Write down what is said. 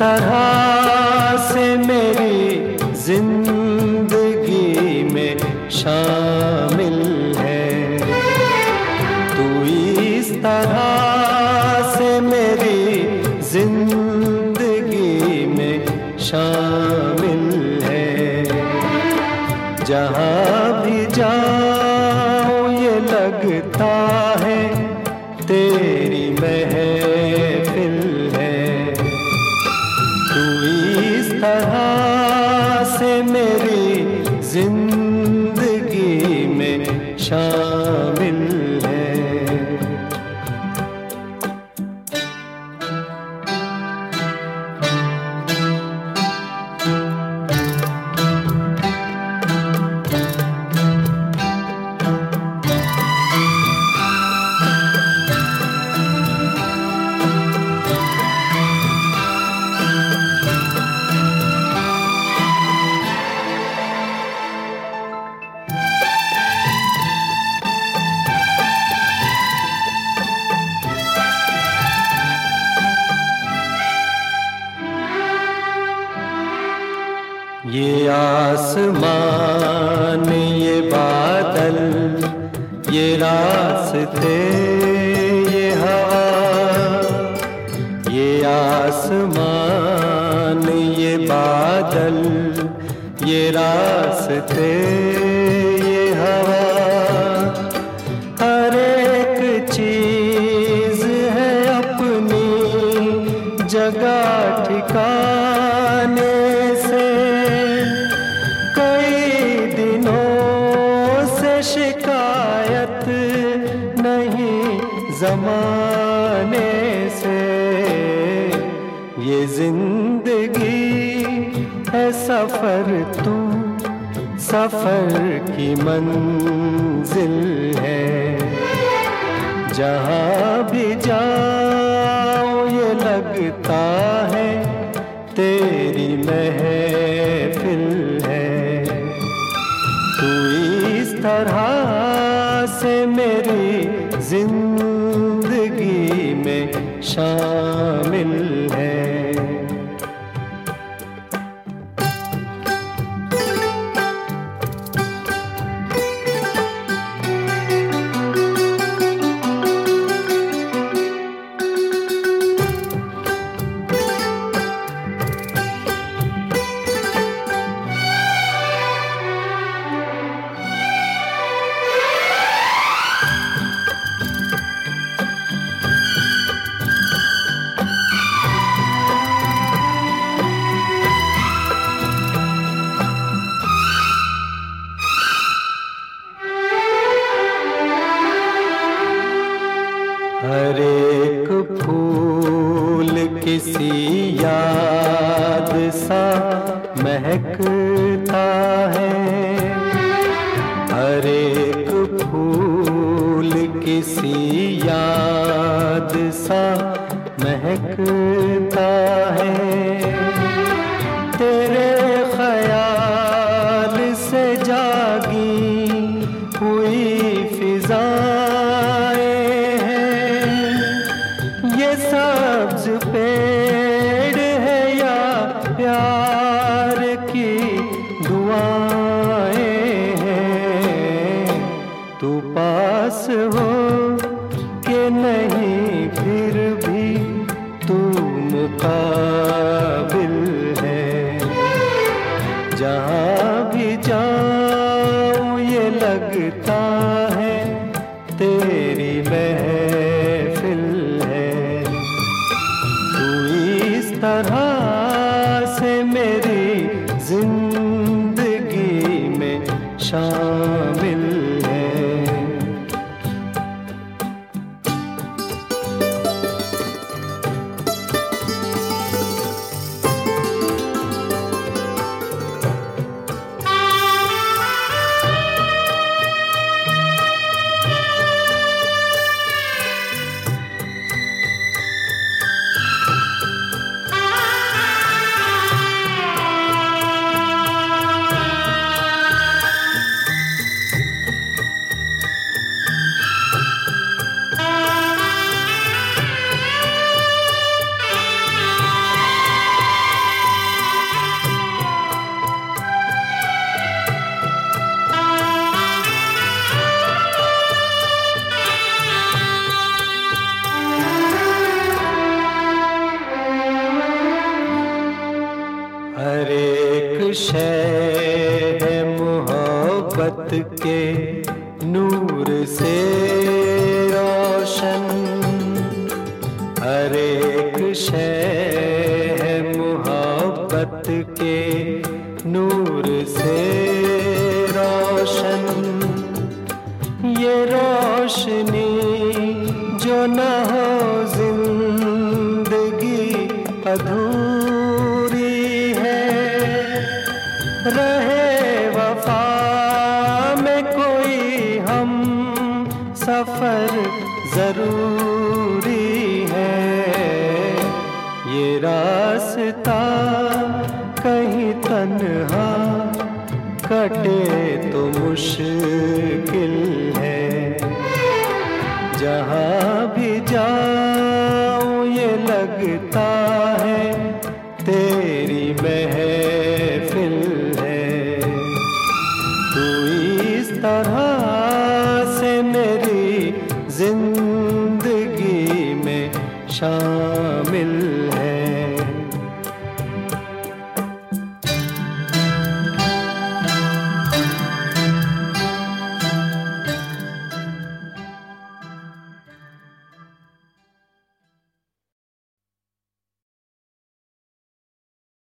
तरह से मेरी जिंदगी में शामिल है। तू इस तरह से मेरी जिंदगी में शामिल है। जहाँ भी जाऊँ ये लगता है तेरी महफिल है। तू इस तरह से मेरी जिंदगी में शामिल है। ये आसमान, ये बादल, ये रास्ते, ये हवा। ये आसमान, ये बादल, ये रास्ते, ये हवा। हर एक चीज है अपनी जगह ठिकाने से। शिकायत नहीं ज़माने से। ये जिंदगी है सफ़र, तू सफ़र की मंजिल है। जहाँ भी जाऊँ ये लगता है तेरी महफिल है। तू इस तरह से मेरी जिंदगी में शामिल है। हर एक फूल किसी याद सा महकता है। हर एक फूल किसी याद सा महकता है। तेरे ख्याल से जागी हुई फिजाएं हैं। ये सब्ज पेड़ है या प्यार की दुआएं हैं। तू पास हो के नहीं फिर भी तू मुकाबिल है। जहाँ भी जाऊँ ये लगता है तेरी महफिल है। तू इस तरह से मेरी जिंदगी में शामिल है। शय है मोहब्बत के नूर से रोशन। ये रोशनी जो न हो जिंदगी अधूरी है। रहे वफा में कोई हम सफर जरूरी है। ये रास्ता कहीं तन्हा कटे तो मुश्किल है। जहाँ भी जाऊं ये लगता है तेरी महफिल है। तू इस तरह से मेरी जिंदगी में शामिल